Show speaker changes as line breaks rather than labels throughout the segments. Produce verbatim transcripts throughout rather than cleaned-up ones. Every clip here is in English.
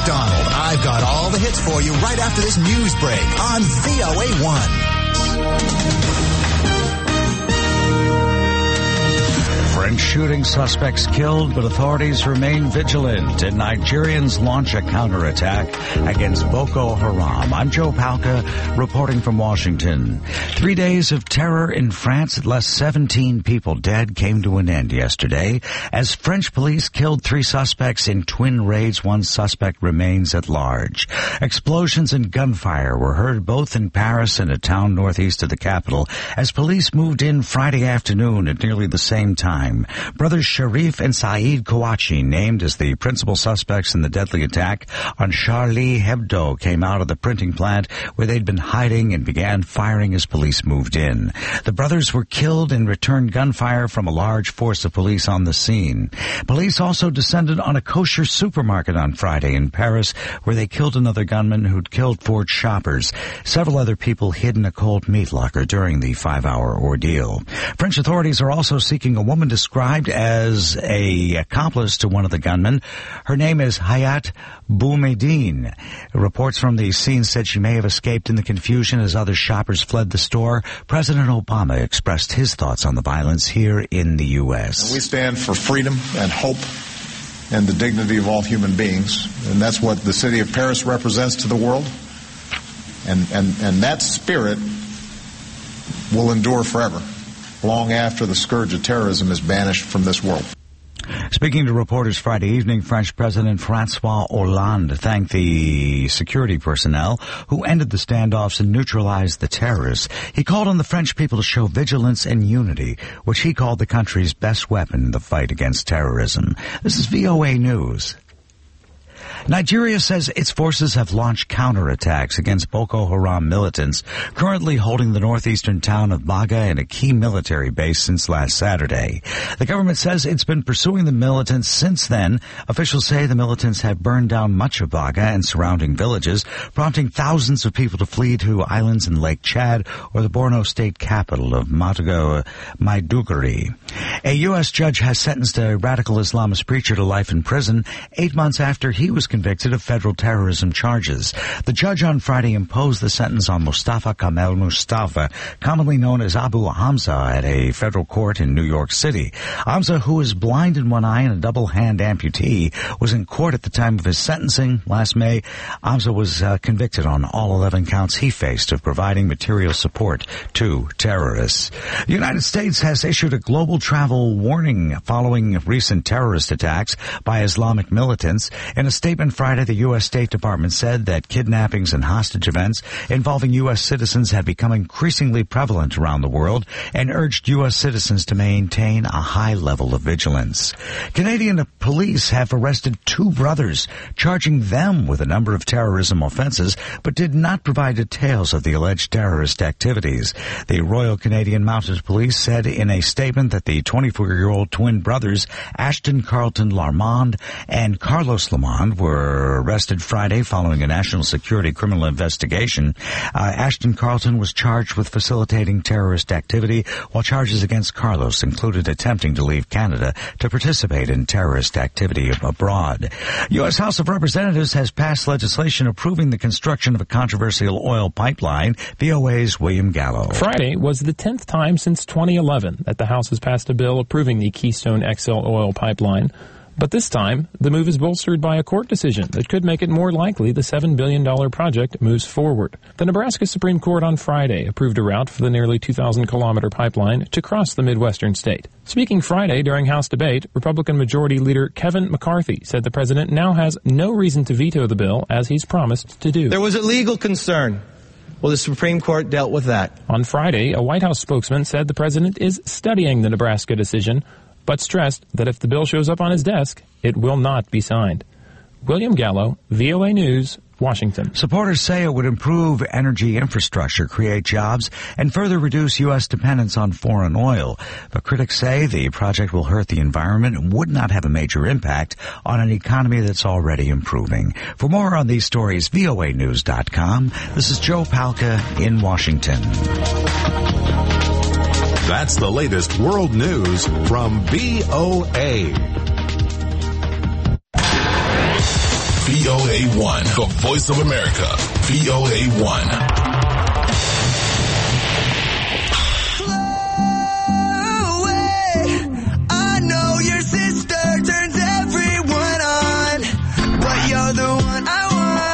McDonald. I've got all the hits for you right after this news break on V O A one.
French shooting suspects killed, but authorities remain vigilant, and Nigerians launch a counterattack against Boko Haram. I'm Joe Palca, reporting from Washington. Three days of terror in France that left seventeen people dead came to an end yesterday as French police killed three suspects in twin raids. One suspect remains at large. Explosions and gunfire were heard both in Paris and a town northeast of the capital as police moved in Friday afternoon at nearly the same time. Brothers Sharif and Saeed Kouachi, named as the principal suspects in the deadly attack on Charlie Hebdo, came out of the printing plant where they'd been hiding and began firing as police moved in. The brothers were killed and returned gunfire from a large force of police on the scene. Police also descended on a kosher supermarket on Friday in Paris where they killed another gunman who'd killed four shoppers. Several other people hid in a cold meat locker during the five-hour ordeal. French authorities are also seeking a woman described as a accomplice to one of the gunmen. Her name is Hayat Boumediene. Reports from the scene said she may have escaped in the confusion as other shoppers fled the store. President Obama expressed his thoughts on the violence here in the U S.
We stand for freedom and hope and the dignity of all human beings, and that's what the city of Paris represents to the world. And, and, and that spirit will endure forever, long after the scourge of terrorism is banished from this world.
Speaking to reporters Friday evening, French President Francois Hollande thanked the security personnel who ended the standoffs and neutralized the terrorists. He called on the French people to show vigilance and unity, which he called the country's best weapon in the fight against terrorism. This is V O A News. Nigeria says its forces have launched counterattacks against Boko Haram militants currently holding the northeastern town of Baga and a key military base since last Saturday. The government says it's been pursuing the militants since then. Officials say the militants have burned down much of Baga and surrounding villages, prompting thousands of people to flee to islands in Lake Chad or the Borno state capital of Matago, Maiduguri. A U S judge has sentenced a radical Islamist preacher to life in prison eight months after he was convicted of federal terrorism charges. The judge on Friday imposed the sentence on Mustafa Kamel Mustafa, commonly known as Abu Hamza, at a federal court in New York City. Hamza, who is blind in one eye and a double-hand amputee, was in court at the time of his sentencing last May. Hamza was uh, convicted on all eleven counts he faced of providing material support to terrorists. The United States has issued a global travel warning following recent terrorist attacks by Islamic militants. In a statement Friday, the U S State Department said that kidnappings and hostage events involving U S citizens had become increasingly prevalent around the world and urged U S citizens to maintain a high level of vigilance. Canadian police have arrested two brothers, charging them with a number of terrorism offenses, but did not provide details of the alleged terrorist activities. The Royal Canadian Mounted Police said in a statement that the twenty-four-year-old twin brothers, Ashton Carlton Lamond and Carlos Lamond, were arrested Friday following a national security criminal investigation. Uh, Ashton Carlton was charged with facilitating terrorist activity, while charges against Carlos included attempting to leave Canada to participate in terrorist activity abroad. U S House of Representatives has passed legislation approving the construction of a controversial oil pipeline. V O A's William Gallo.
Friday was the tenth time since twenty eleven that the House has passed a bill approving the Keystone X L oil pipeline. But this time, the move is bolstered by a court decision that could make it more likely the seven billion dollars project moves forward. The Nebraska Supreme Court on Friday approved a route for the nearly two thousand kilometer pipeline to cross the Midwestern state. Speaking Friday during House debate, Republican Majority Leader Kevin McCarthy said the president now has no reason to veto the bill, as he's promised to do.
There was a legal concern. Well, the Supreme Court dealt with that.
On Friday, a White House spokesman said the president is studying the Nebraska decision, but stressed that if the bill shows up on his desk, it will not be signed. William Gallo, V O A News, Washington.
Supporters say it would improve energy infrastructure, create jobs, and further reduce U S dependence on foreign oil. But critics say the project will hurt the environment and would not have a major impact on an economy that's already improving. For more on these stories, V O A news dot com. This is Joe Palca in Washington.
That's the latest world news from V O A. V O A one, the voice of America, V O A one.
I know your sister turns everyone on, but you're the one I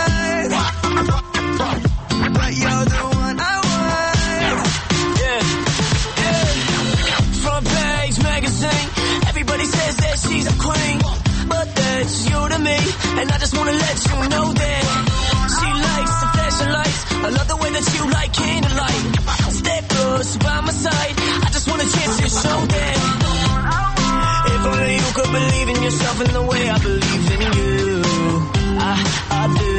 want. But you're the one I want. Yeah, yeah. Front page magazine, everybody says that she's a queen, but that's you to me, and I just wanna let you know that she likes the flashing lights. I love the way that you like candlelight. Stay close by my side, I just want a chance to show that. If only you could believe in yourself in the way I believe in you. I, I do.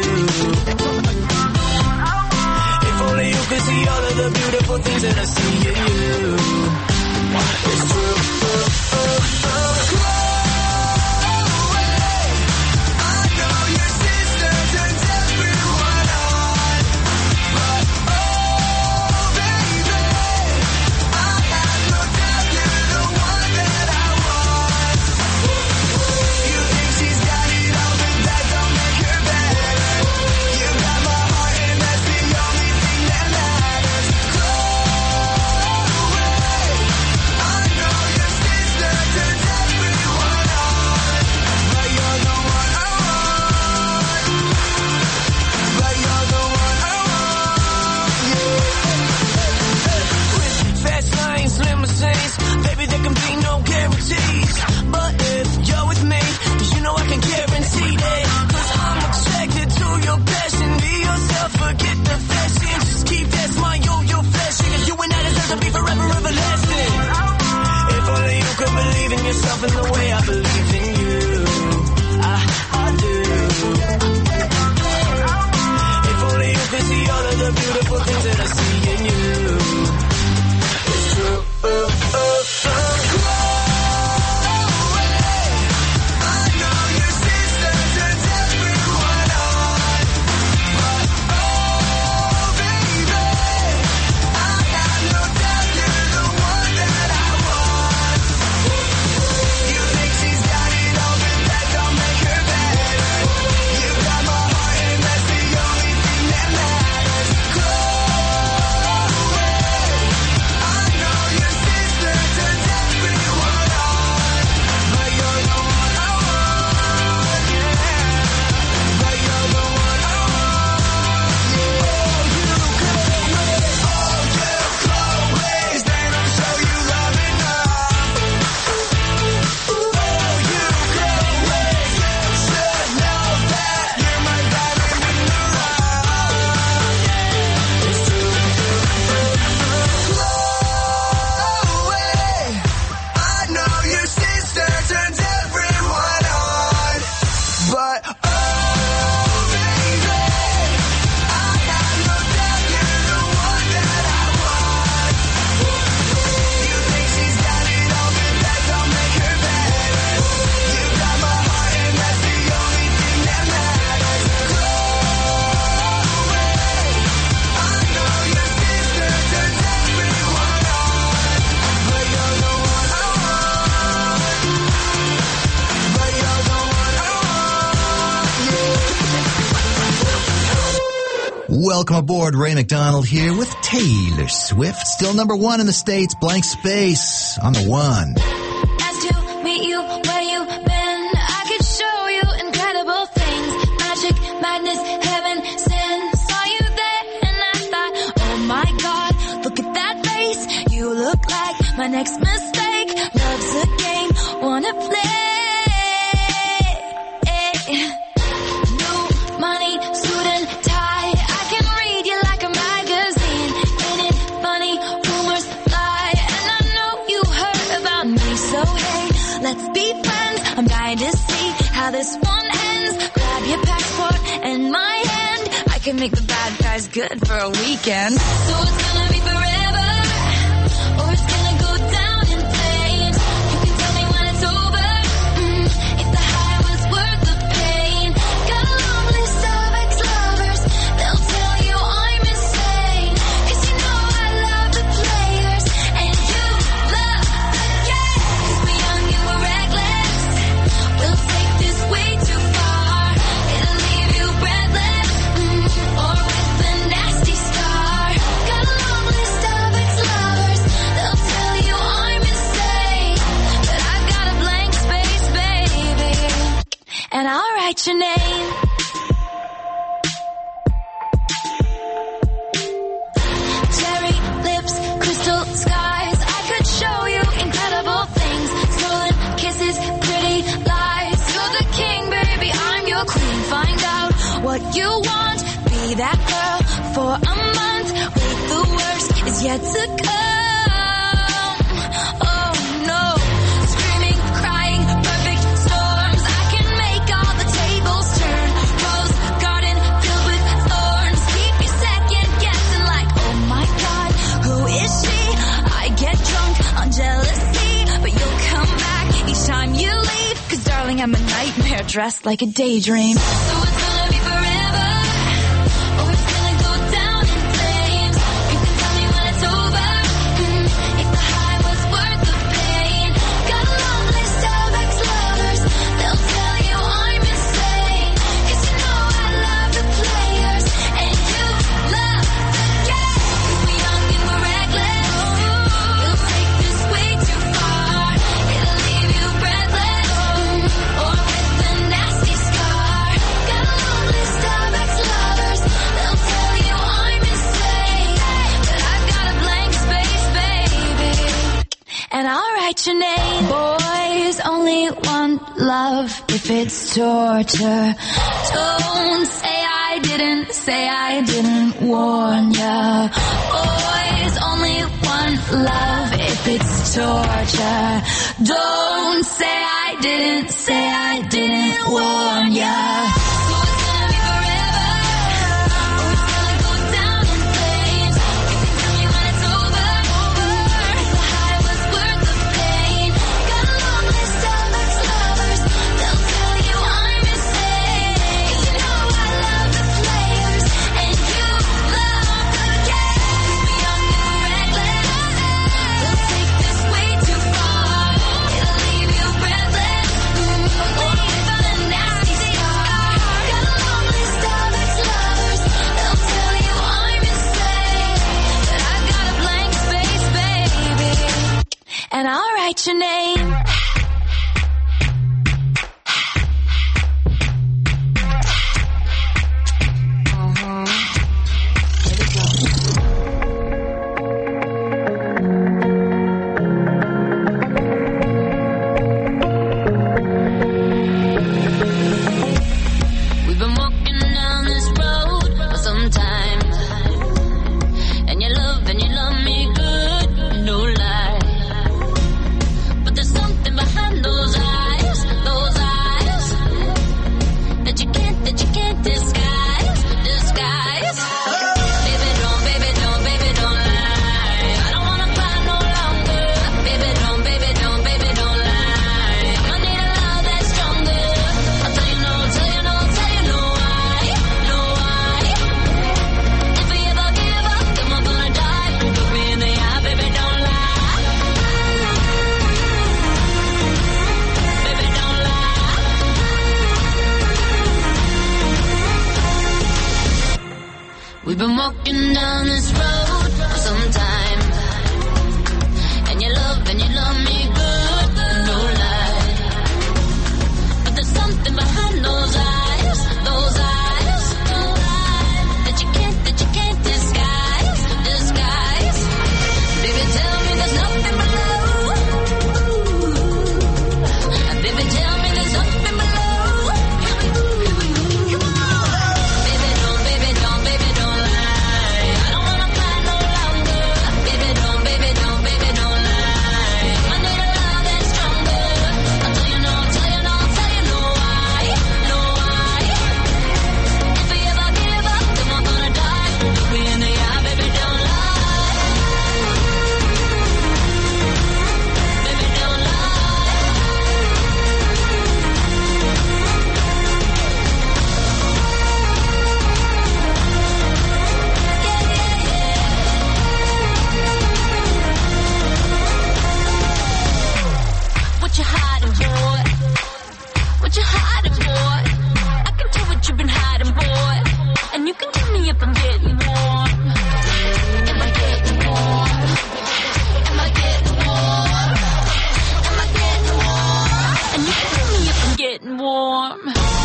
If only you could see all of the beautiful things that I see in you. It's true. Uh, uh, uh. But if you're with me, you know I can guarantee that. Cause I'm attracted to your passion. Be yourself, forget the fashion. Just keep that smile, you're flashing. And you and I deserve to be forever everlasting. If only you could believe in yourself in the way I believe in you. I, I do. If only you could see all of the beautiful things that I see in you. It's true. Uh, uh, uh.
Welcome aboard. Ray McDonald here with Taylor Swift. Still number one in the States. Blank Space on the one.
Asked to meet you where you been. I could show you incredible things. Magic, madness, heaven, sin. Saw you there and I thought, oh my God, look at that face. You look like my next mistake. Love's a game, wanna play. New money, suit and tie. I can read you like a magazine. Ain't it funny? Rumors fly. And I know you heard about me. So hey, let's be friends. I'm dying to see how this one ends. Grab your passport and my hand. I can make the bad guys good for a weekend. So it's gonna be forever, or it's gonna go down in flames. You can tell me when it's over, mm, if the high was worth the pain. Got a long list of ex-lovers, they'll tell you I'm insane. Cause you know I love the players, and you love the game. Cause we're young and we're reckless, we'll take this way too far. It'll leave and I'll write your name. Cherry lips, crystal skies, I could show you incredible things. Stolen kisses, pretty lies. You're the king, baby, I'm your queen. Find out what you want, be that girl for a month. Wait, the worst is yet to come. Oh no, screaming, crying, perfect storms. I can make all the tables turn. Rose garden filled with thorns. Keep you second guessing like, oh my God, who is she? I get drunk on jealousy, but you'll come back each time you leave. Cause darling, I'm a nightmare dressed like a daydream. So it's gonna be forever, or it's gonna go down in flames. You can tell me when it's over, mm, if the high was worth the pain. Got a long list of ex-lovers, they'll tell you I'm insane. Cause you know I love the players, and you love the game. Cause we're young and we're reckless, we'll take this way too far. It'll leave you breathless, mm, or with a nasty scar. Got a long list of ex-lovers, they'll tell you I'm insane. But I've got a blank space, baby, and I'll write your name. Boys only want love if it's torture. Don't say I didn't, say I didn't warn ya. Boys only want love if it's torture. Don't say I didn't, say I didn't warn ya. So it's gonna be forever, or it's gonna go down in flames. You can tell me when it's over, if the high was worth the pain. Got a long list of ex-lovers, they'll tell you I'm insane. 'Cause you know I love the players, and you love the game. 'Cause we're young and we're reckless, we'll take this way too far. It'll leave you breathless, mm, or with a nasty scar. Got a long list of ex-lovers, they'll tell you I'm insane. But I've got a blank space, baby, and I'll write your name. We've been walking down this road for some time, and you love and you love me good, no lie. But there's something behind those eyes, those eyes, that you can't, that you can't disguise, disguise. Baby, don't, baby, don't, baby, don't lie. I don't wanna cry no longer. Baby, don't, baby, don't, baby, don't lie. I'ma need a love that's stronger. I'll tell you no, tell you no, tell you no why, no why. If we ever give up, then we're gonna die. Look me in the eye, baby, don't lie. Baby, don't lie. We've been walking down this road for some time, and you love and you love me good, no lie. But there's something behind those eyes, those eyes, that you can't, that you can't disguise, disguise. Baby, tell me there's nothing below. Baby, tell me there's nothing below. Come on. Baby, don't, baby, don't, baby, don't lie. I don't wanna cry no longer. Baby, don't, baby, don't, baby, don't lie. I need a love that's stronger. I'll tell you no, tell you no, tell you no why, no why. If we ever give up, then we're gonna die. Look me in the eye, baby, don't lie. Baby, don't lie. What you hiding, boy? What you hiding, boy? I can tell what you've been hiding, boy. And you can tell me if I'm getting warm. Am I getting warm? Am I getting warm? Am I getting warm? And you can tell me if I'm getting warm.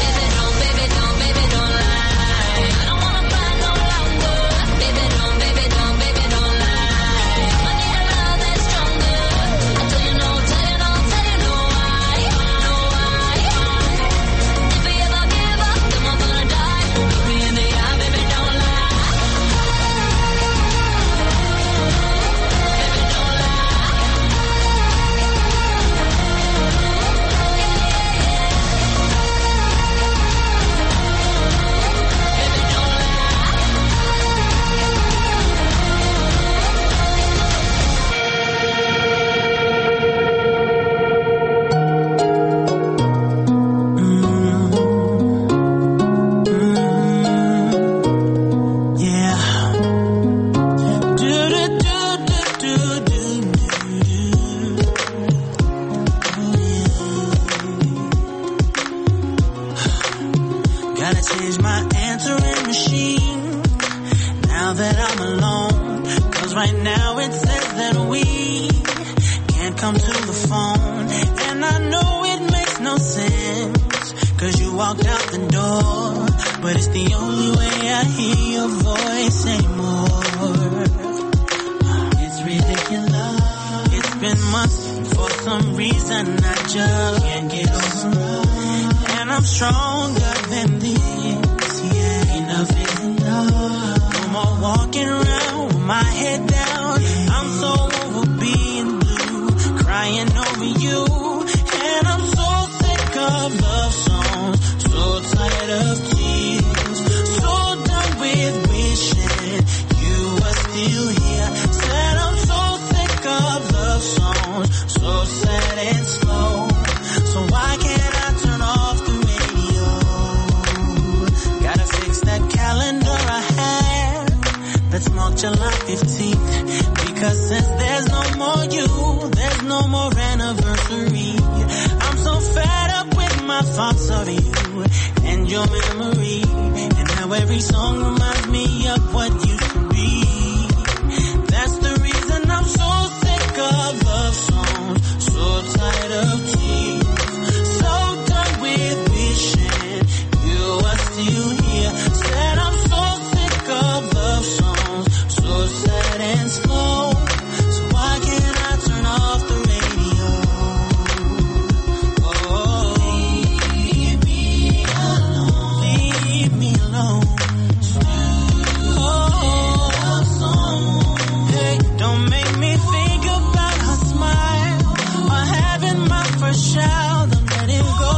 Gotta change my answering machine now that I'm alone. Cause right now it says that we can't come to the phone. And I know it makes no sense, cause you walked out the door. But it's the only way I hear your voice anymore. It's ridiculous. It's been months, for some reason I just can't get over. And I'm stronger than this, yeah. Enough is enough. No more walking around with my head down. I'm so over being blue, crying over you. And I'm so sick of love songs, so tired of tears, so done with wishing you were still here. Said I'm so sick of love songs, so sad and slow. So why can't I turn off the radio? Gotta fix that calendar I had that's marked July fifteenth. Because since there's no more you, there's no more anniversary. I'm so fed up with my thoughts of you and your memory. And now every song reminds me of what used to be. That's the reason I'm so sick of love songs, so tired of tears, so done with wishing you were still here. Said I'm so sick of love songs, so sad and slow. So why can't I turn off the radio? Oh, leave me alone, leave me alone. Oh, hey, don't make me think about her smile or having my first child. Don't let it go.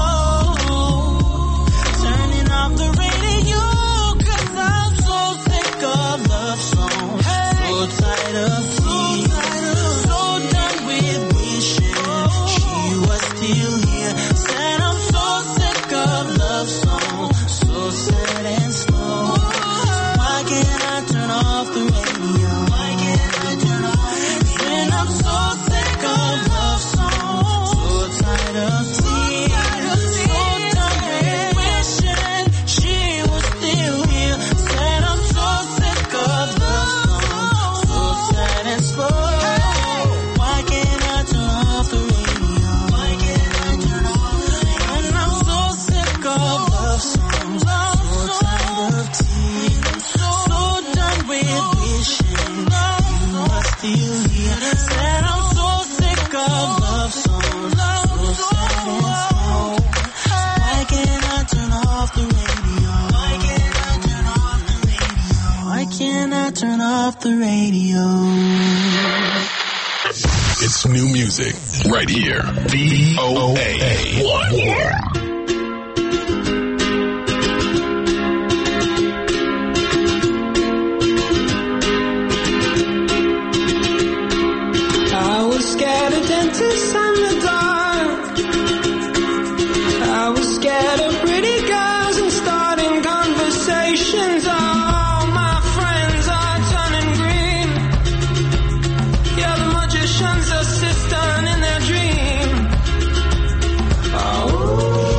Turning off the radio, cause I'm so sick of love songs, so tired of tears, so done with wishing she was still here. Said I'm so sick of love songs, so sad and slow. So why can't I turn off the radio? Why can't I turn off? Then I'm so sick of love songs, so tired of tears, so done with wishing she was still here. Said I'm so sick of love songs, so sad and slow. Why can't I turn off the radio? Why can't I turn off the radio? And I'm so sick of love songs, so tired of tears, so done with wishing you were still here. Said I'm so sick of love songs, so sad and slow. Why can't I turn off the radio? Why can't I turn off the radio? Why can't I turn off the radio?
It's new music right here. V O A one.
I was scared of dentists and the dark. I was scared of pretty girls and starting conversations. All my friends are turning green. Yeah, the magician's assistant in their dream. Oh.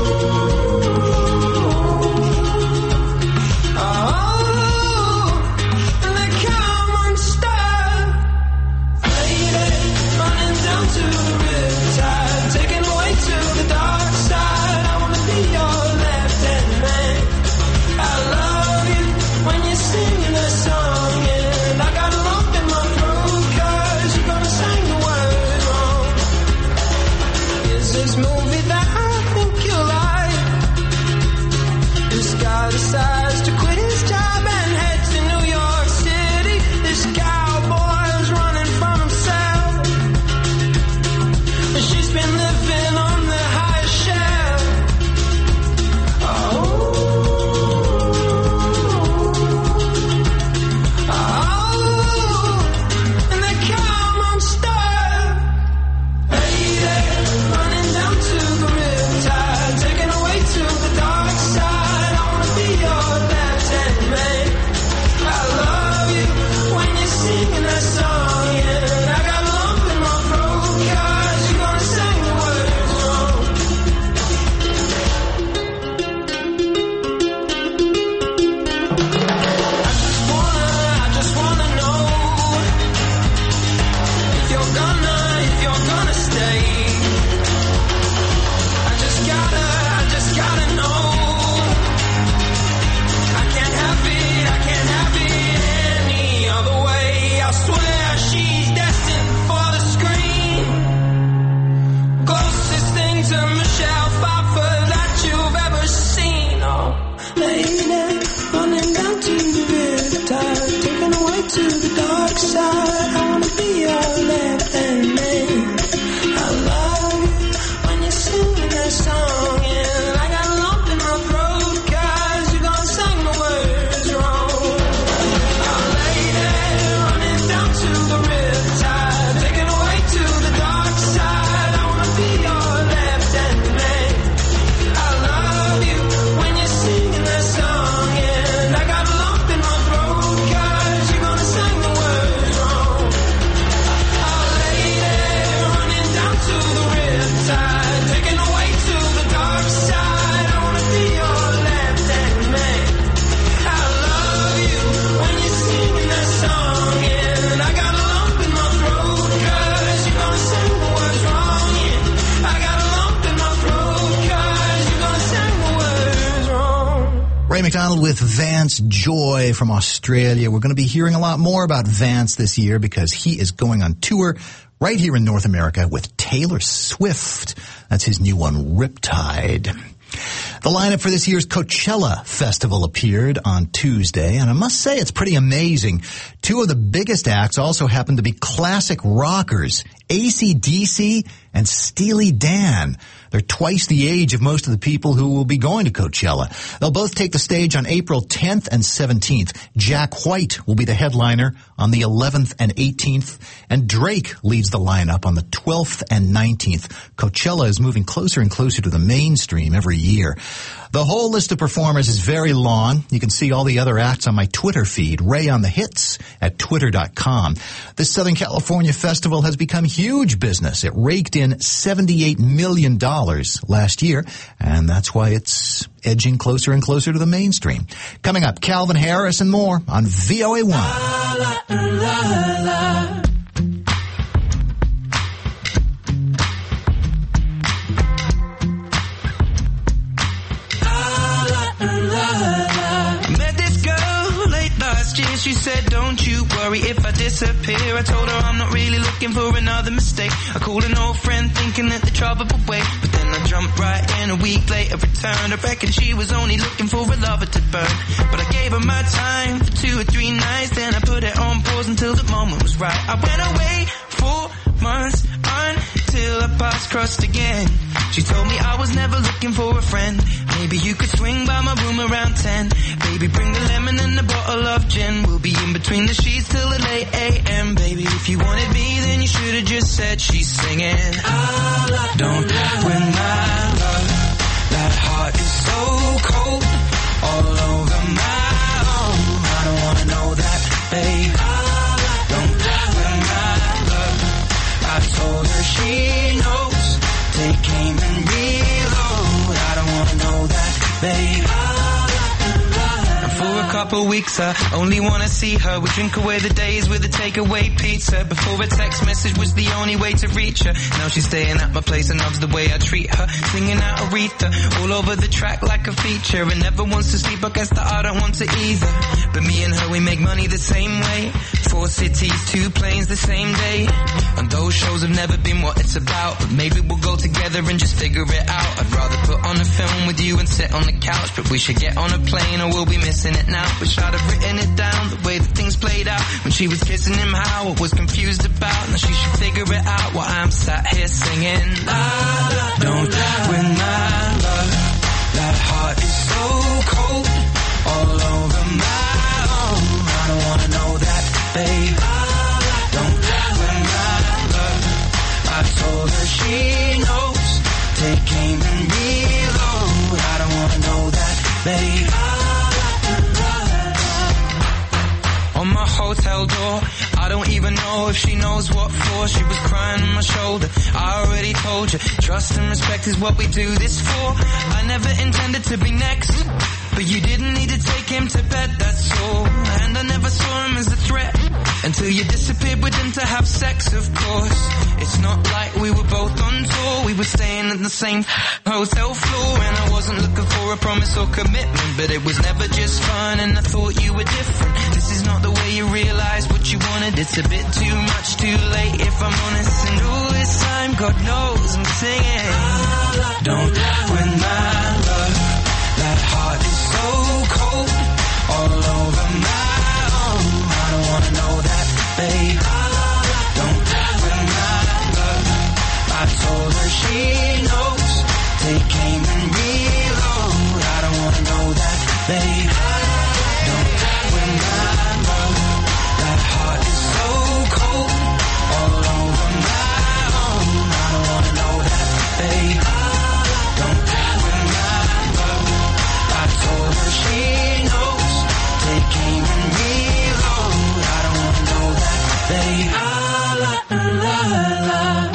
Ray McDonald with Vance Joy from Australia. We're going to be hearing a lot more about Vance this year because he is going on tour right here in North America with Taylor Swift. That's his new one, Riptide. The lineup for this year's Coachella Festival appeared on Tuesday, and I must say it's pretty amazing. Two of the biggest acts also happen to be classic rockers, A C D C and Steely Dan. They're twice the age of most of the people who will be going to Coachella. They'll both take the stage on April tenth and seventeenth. Jack White will be the headliner on the eleventh and eighteenth, and Drake leads the lineup on the twelfth and nineteenth. Coachella is moving closer and closer to the mainstream every year. The whole list of performers is very long. You can see all the other acts on my Twitter feed, Ray on the Hits at twitter dot com. This Southern California festival has become huge business. It raked in seventy-eight million dollars last year, and that's why it's edging closer and closer to the mainstream. Coming up, Calvin Harris and more on V O A one.
La, la, la, la.
She said, don't you worry if I disappear. I told her I'm not really looking for another mistake. I called an old friend thinking that the trouble would wait, but then I jumped right in. A week later returned. I reckon she was only looking for a lover to burn, but I gave her my time for two or three nights. Then I put it on pause until the moment was right. I went away for months until our paths crossed again. She told me I was never looking for a friend. Maybe you could swing by my room around ten. Baby, bring the lemon and a bottle of gin. We'll be in between the sheets till the late a m. Baby, if you wanted me, then you should have just said she's singing. Don't win my love. That heart is so cold, all over my own. I don't wanna know that, babe. Don't win my love. I told her she knows. Take aim and reload. I don't wanna know that, babe. For a couple weeks I only wanna see her. We drink away the days with a takeaway pizza. Before a text message was the only way to reach her. Now she's staying at my place and loves the way I treat her. Singing out Aretha all over the track like a feature. And never wants to sleep, I guess that I don't want to either. But me and her, we make money the same way. Four cities, two planes the same day. And those shows have never been what it's about, but maybe we'll go together and just figure it out. I'd rather put on a film with you and sit on the couch, but we should get on a plane or we'll be missing it now. Wish I'd have written it down, the way that things played out. When she was kissing him, how I was confused about. Now she should figure it out while I'm sat here singing. Don't win my love. That heart is so cold, all over my own. I don't wanna know that, babe. Don't win my love. I told her she knows. Take aim and reload. I don't wanna know that, babe. On my hotel door, I don't even know if she knows what for. She was crying on my shoulder. I already told you, trust and respect is what we do this for. I never intended to be next, but you didn't need to take him to bed, that's all. And I never saw him as a threat until you disappeared with him to have sex, of course. It's not like we were both on tour. We were staying in the same hotel floor, and I wasn't looking for a promise or commitment, but it was never just fun, and I thought you were different. This is not the way you realize what you wanted. It's a bit too much, too late, if I'm honest. And all this time, God knows I'm singing. Don't win my love. That heart is so cold, all over my own. I don't wanna know that, babe. Don't win my love. I told her she knows. Take aim and reload. I don't wanna know that, babe. Don't win my love. That heart is so cold, all over my own. I don't wanna know that, babe. Don't win my love. I told her she knows. Take aim and reload. I don't wanna know that, babe. La, la, la.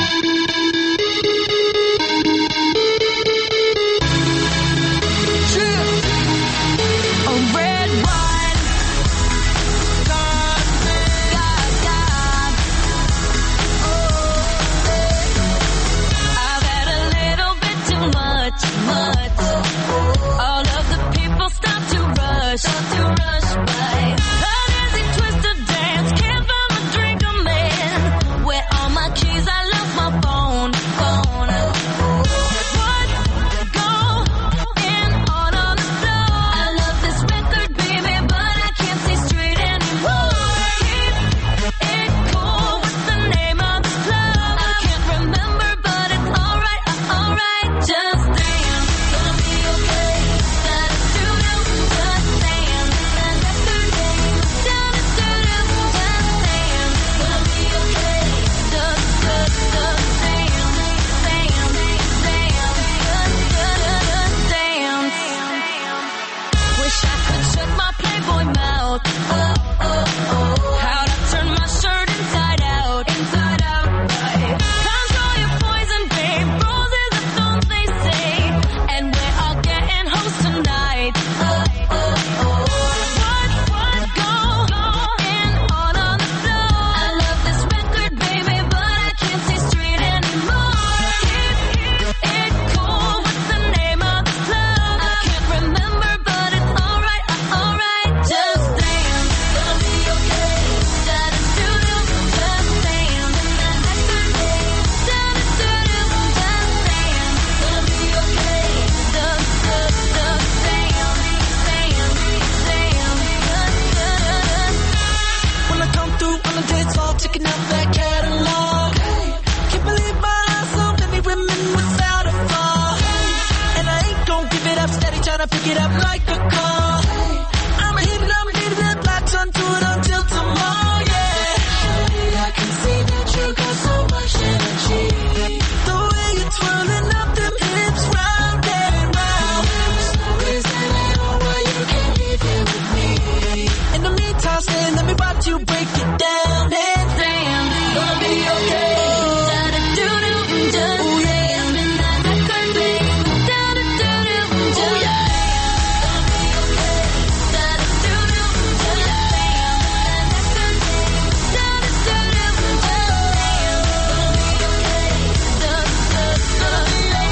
out. Oh, oh, oh. How'd I turn my shirt inside out? Inside out. Control your poison, babe. Roses are thorns, they say. And we're all getting hoes tonight. Oh, oh, oh. What, what, go, go, in on on the floor. I love this record, baby, but I can't see straight anymore. Keep, keep it cool. What's the name of this club? I can't remember, but it's alright, uh, alright. Just dance, gonna be okay. Da-da-doo-doo, just dance. Da-da-doo-doo, just dance. Gonna be okay. Just, just, just dance, dance, dance.
When I come through on the dance hall, checking out that catalog. Can't believe my eyes, so many women without a flaw. And I ain't gon' give it up, steady tryna pick it up like a car. I'ma hit it, I'ma hit it up, latch onto it until tomorrow, yeah. Shawty, I can see that you got so much energy. The way you're twirling up them hips round and round. There's no reason at all why you can't be here with me. In the meantime, stay, let me watch you break it down. Dance, dance, gonna be okay.
Da-da-doo-doo, just dance. And that record, babe. Da-da-doo-doo, just dance. Gonna be okay. Da-da-doo-doo, just dance. And that record, babe. Da-da-doo-doo, just dance. Gonna be okay. Just, just, just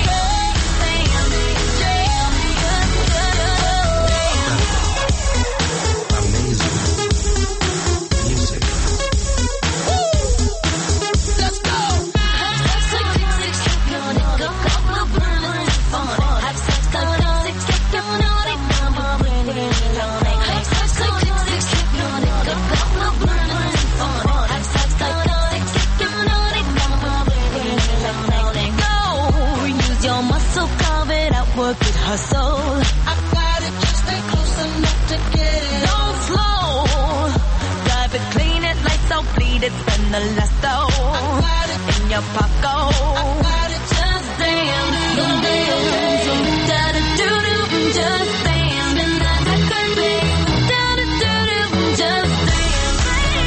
work it, hustle. I got it, just stay close enough to get it. Don't slow. Drive it, clean it, lights out, bleed it, spend the last though. I got it in your pocket. I got it, just dance, don't dance. Da-da-doo-doo, just dance. And that record, babe. Da-da-doo-doo, just dance, baby.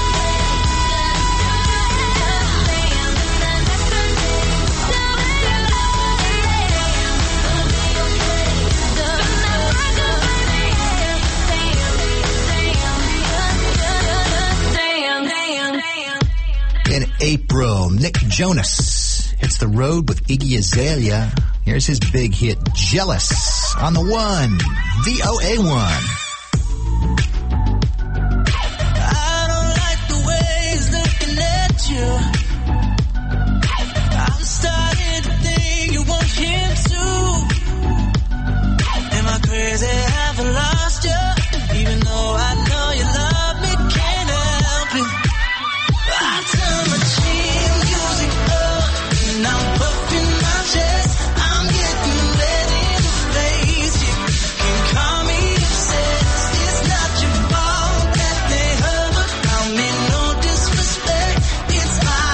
In April, Nick Jonas hits the road with Iggy Azalea. Here's his big hit, Jealous, on the one, V O A one.
I don't like the way he's looking at you. I'm starting to think you want him too. Am I crazy? Have I lost you? Even though I know you love me, can't help it. I turn my chin, music up, and I'm puffing my chest. I'm getting ready to face you. Can call me obsessed. It's not your fault that they hurt. I mean no disrespect. It's I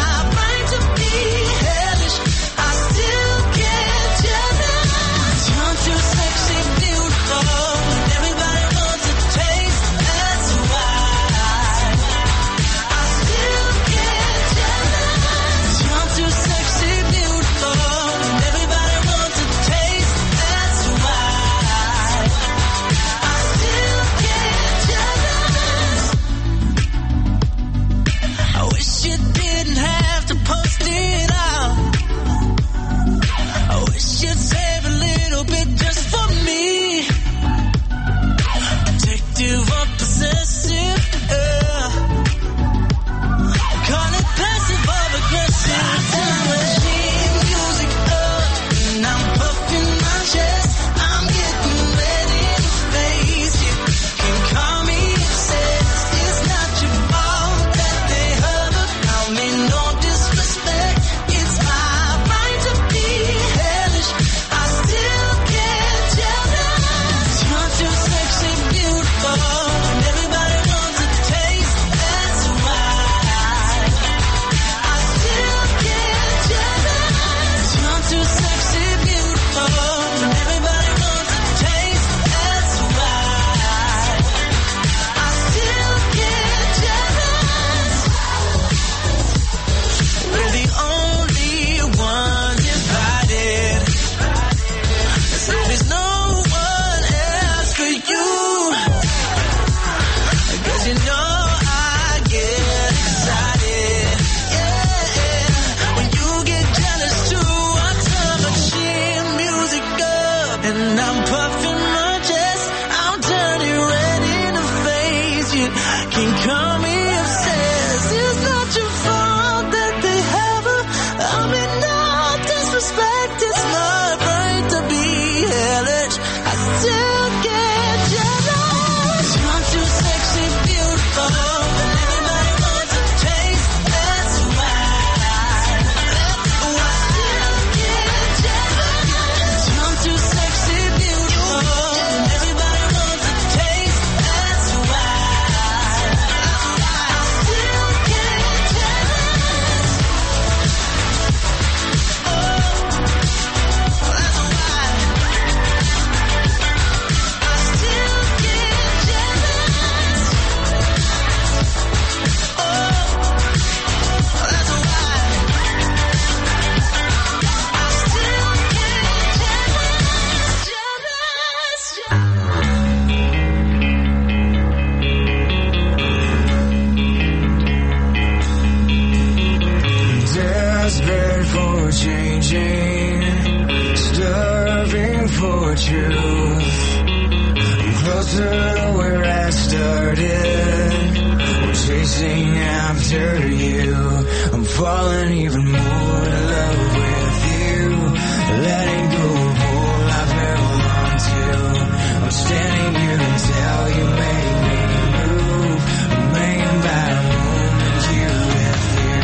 truth. I'm closer to where I started. I'm chasing after you. I'm falling even more in love with you. Letting go of all I've held on to. I'm standing here until you make me move. I'm laying by a moment you with you.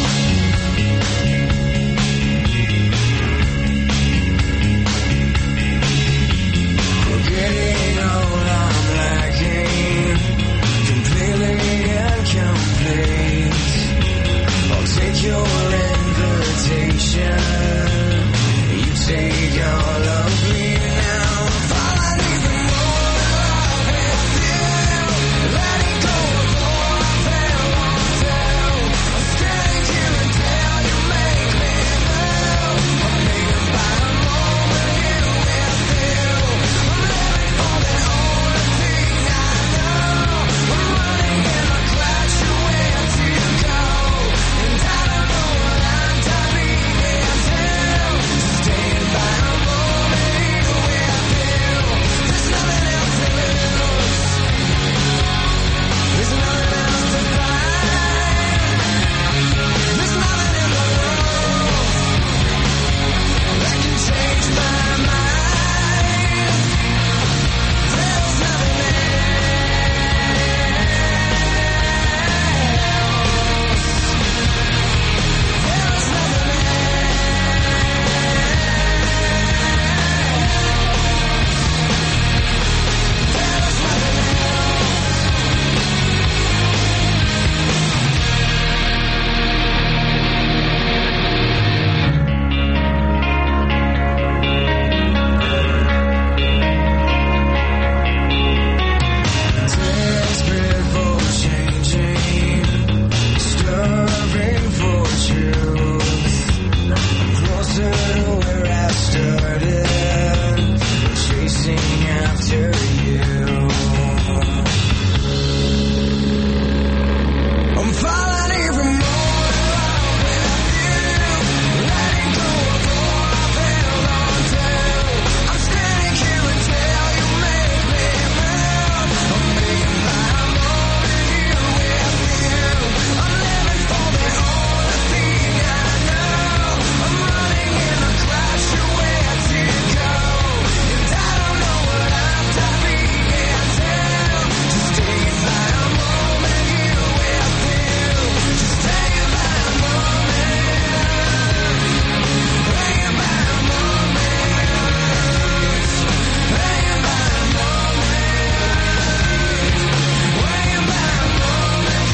We're getting old, I'm lacking, completely incomplete. I'll take your invitation. You take all of me now. I'm falling even more in love with you. Letting go of all I've held on to. I'm standing here until you make me move. I'm living by the moment you with you. I'm living for the only thing I know. I'm running in a crash to where to go. And I don't know what I'm done being until staying by the moment you with you. There's nothing else to lose. There's nothing else to find. There's nothing in the world that can change my mind. There's nothing else. There's nothing There's nothing desperate for changing, starving for truth. Closer to where I started, chasing after you. I'm falling even more in love with you. Letting go of all I've held on to. I'm standing here until you make me move. I'm being by a moment you with you. I'm living for the only thing I know. I'm running in a crash to where to go. And I don't know what I'm done being until just staying by a moment you with you. Just staying by a moment. Staying by a moment. Staying by a moment. Staying by a moment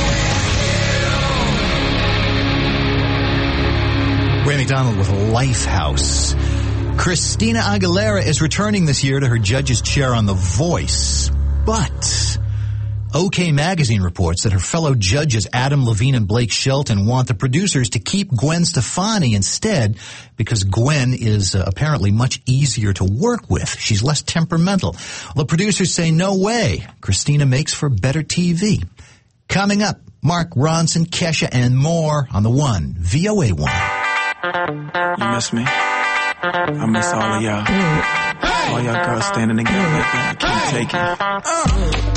you with you.
Ray McDonald with Lifehouse. Christina Aguilera is returning this year to her judge's chair on The Voice, but OK Magazine reports that her fellow judges Adam Levine and Blake Shelton want the producers to keep Gwen Stefani instead because Gwen is uh, apparently much easier to work with. She's less temperamental. The producers say no way. Christina makes for better T V. Coming up, Mark Ronson, Kesha, and more on the One, V O A one.
You miss me? I miss all of y'all. All y'all girls standing together like that. I can't take it.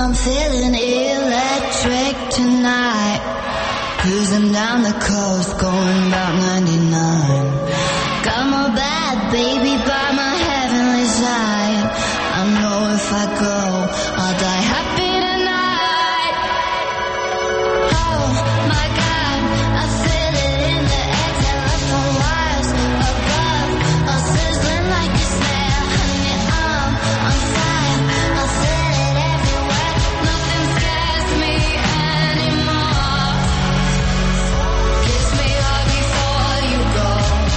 I'm feeling electric tonight. Cruising down the coast, going about ninety-nine. Got my bad baby by my heavenly side. I know if I go, I'll die happy tonight. Oh my God, I feel it in the air. Telephone wires above, all sizzling like a snare. Honey, I'm on fire. I feel it everywhere. Nothing scares me anymore. Kiss me hard before you go.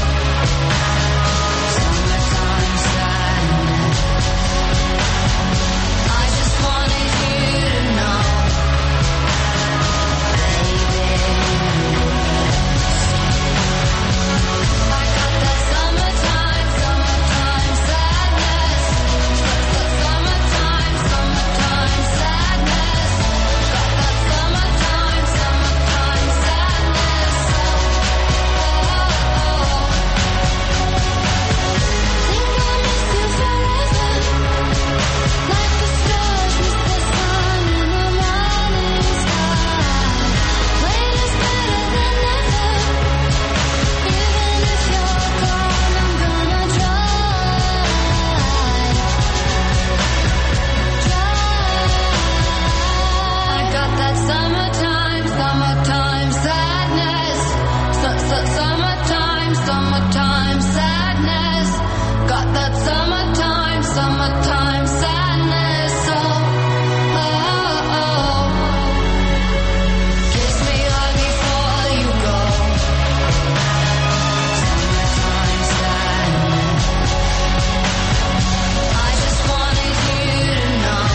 Summertime sadness. I just wanted you to know, baby. I got that summertime, summertime sadness. That summertime, summertime sadness. Got that summertime, summertime sadness. Think I miss you forever. Like the stars miss the sun in the morning sky. Wait is better than ever. Even if you're gone, I'm gonna try. Try. I got that summertime, summertime sadness. Su- su- summertime, summertime sadness. Got that summertime, summertime sadness. Oh, oh, oh. Kiss me hard before you go. Summertime sadness. I just wanted you to know,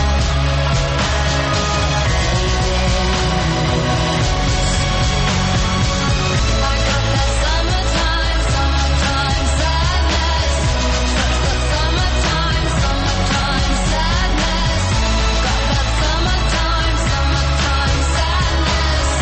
I got that summertime, summertime sadness. Summertime, summertime sadness. Got that summertime, summertime sadness.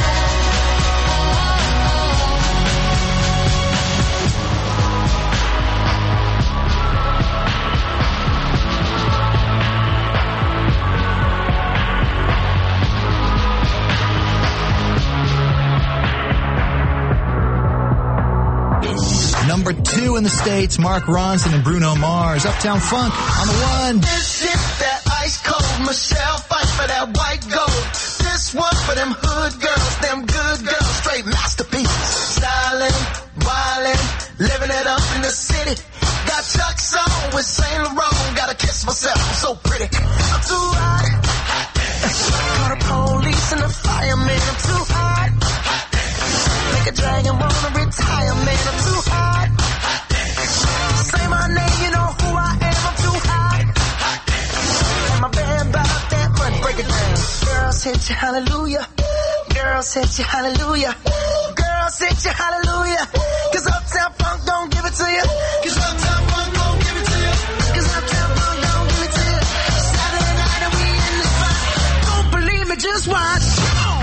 Number two in the States, Mark Ronson and Bruno Mars. Uptown Funk on the one.
This is that ice cold Michelle fight for that white gold. This one for them hood girls, them good girls, straight masterpieces. Styling, wildin', living it up in the city. Got Chuck's on with Saint Laurent. Gotta kiss myself, I'm so pretty. I'm too hot. Call the police and the fireman. I'm too hot. Make a dragon wanna retire, man. I'm too hot. Say my name, you know who I am. I'm too hot. And my band bought that money. Break it down. Girls hit you, hallelujah. Girls hit you, hallelujah. Girls hit you, hallelujah. Cause Uptown Funk don't give it to you. Cause Uptown Funk don't give it to you. Cause Uptown Funk don't give it to you. Saturday night and we in the spot. Don't believe me, just watch. Come on.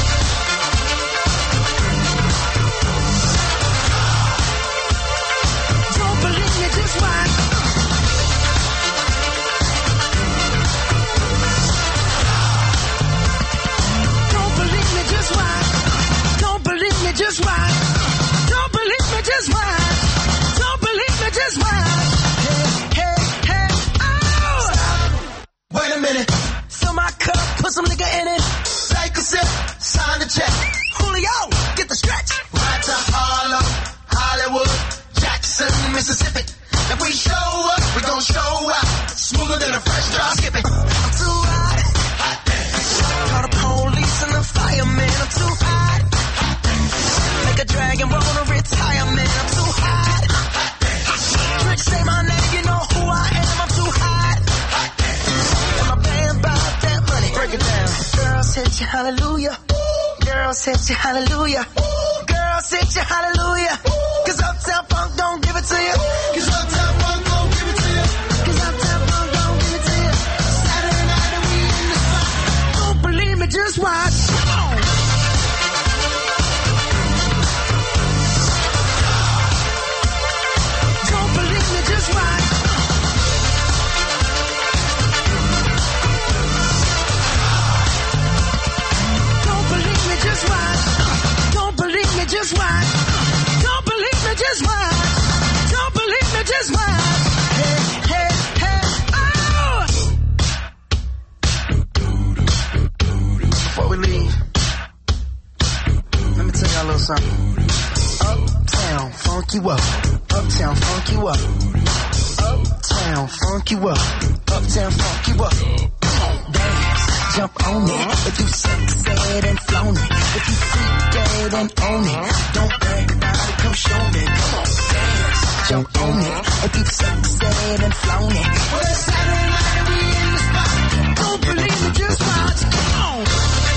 Don't believe me, just watch. Don't believe me, just watch. Don't believe me, just watch. Don't believe me, just watch. Don't believe me, just watch. Hey, hey, hey, oh! Stop. Wait a minute. Fill my cup, put some nigga in it. Take a sip, sign the check. Julio, get the stretch. Right to Harlem, Hollywood, Jackson, Mississippi. If we show up, we gon' show out. Smoother than a fresh drop skipping. I'm too hot. Call the police and the fireman. I'm too hot. Make a dragon wanna retire, man. I'm too hot. Trick say my name, you know who I am. I'm too hot. And my band bought that money. Break it down. Girls hit you, hallelujah. Girls hit you, hallelujah. Girls hit you, hallelujah. Cause Uptown Funk don't give it to you. Cause Uptown Funk don't give it to you. Cause Uptown Funk don't give it to you. Saturday night and we in the spot. Don't believe me, just watch. Come on. Don't believe me, just watch. you up. Uptown funk you up. Uptown funk you up. Uptown funk you up. Come on, dance, jump on it. If you sexed and flown it. If you freak dead and own it. Don't brag about it, come show me. Come on, dance, jump on it. If you sexed and flown it. Well, it's Saturday night and we in the spot. Don't believe me, just watch. Come on.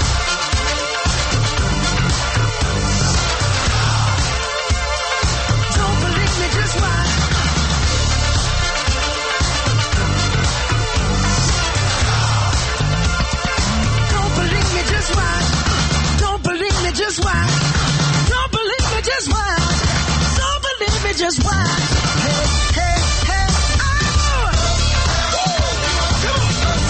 Just watch. Don't believe me, just watch. Don't believe me, just watch. Don't believe me, just watch. Don't believe me, just watch. Hey, hey, hey, oh! Come on,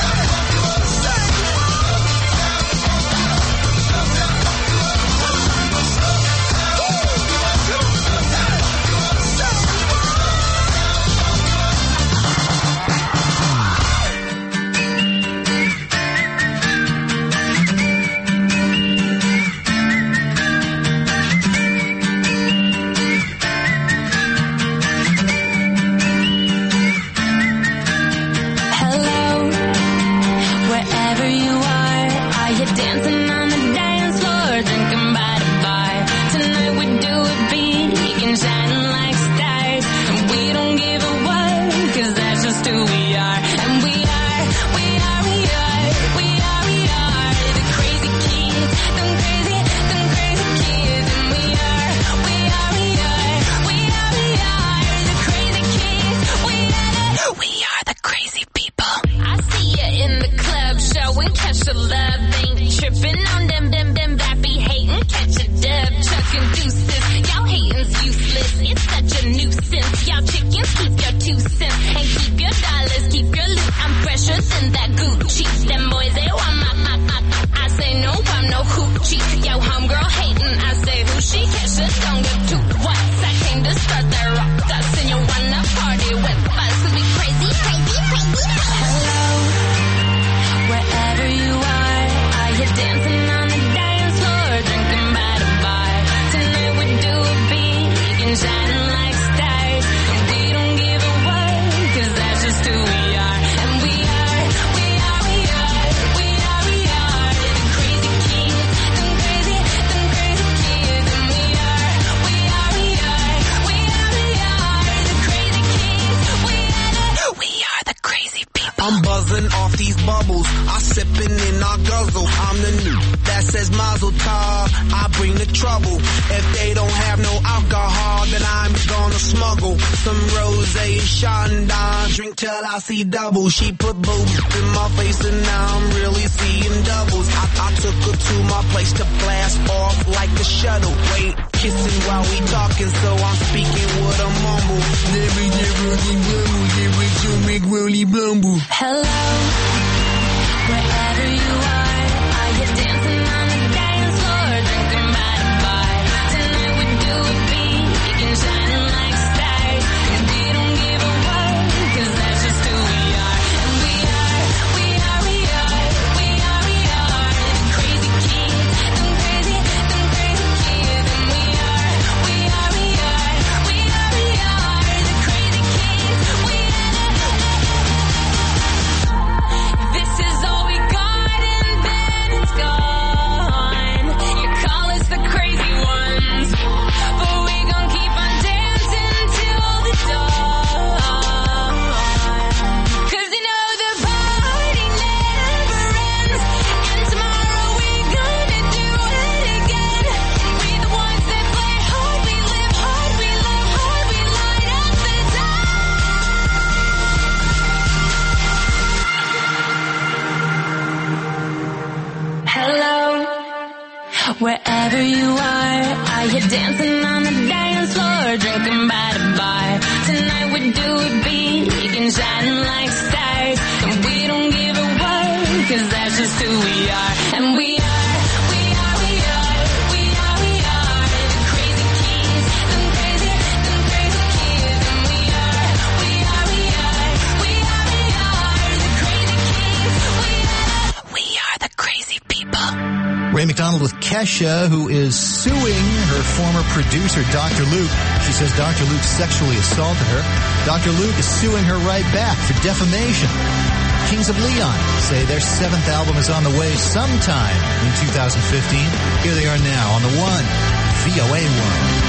see double. She put boobs in my face and now I'm really seeing doubles. I, I took her to my place to blast off like a shuttle. Wait, kissing while we talking, so I'm speaking with a mumble.
Hello, wherever you are, are you dancing on the dance floor, drinking by the bar? Tonight we do it big and shining like stars, and we don't give a what, 'cause that's just who we are. And we are, we are, we are, we are, we are the crazy kids, them crazy, them crazy kids. And we are, we are, we are, we are, we are the crazy kids. We are the, this is all we got and then it's gone. You call us the crazy ones, but we gon' keep on dancing till the dawn. 'Cause you know the party never ends, and tomorrow we gonna do it again. We the ones that play hard, we live hard, we love hard, we light up the Hello, wherever you are, are you dancing on the dance floor, drinking by the bar? Tonight we do it big and shining like stars, and we don't give a what, 'cause that's just who we are. And we are, we are, we are, we are, we are the crazy kids, them crazy, them crazy kids. And we are, we are, we are, we are, we are the crazy kids. We are, we are the crazy people.
Ray McDonald with Kesha, who is suing her former producer, Doctor Luke. She says Doctor Luke sexually assaulted her. Doctor Luke is suing her right back for defamation. Kings of Leon say their seventh album is on the way sometime in two thousand fifteen. Here they are now on the one, V O A one.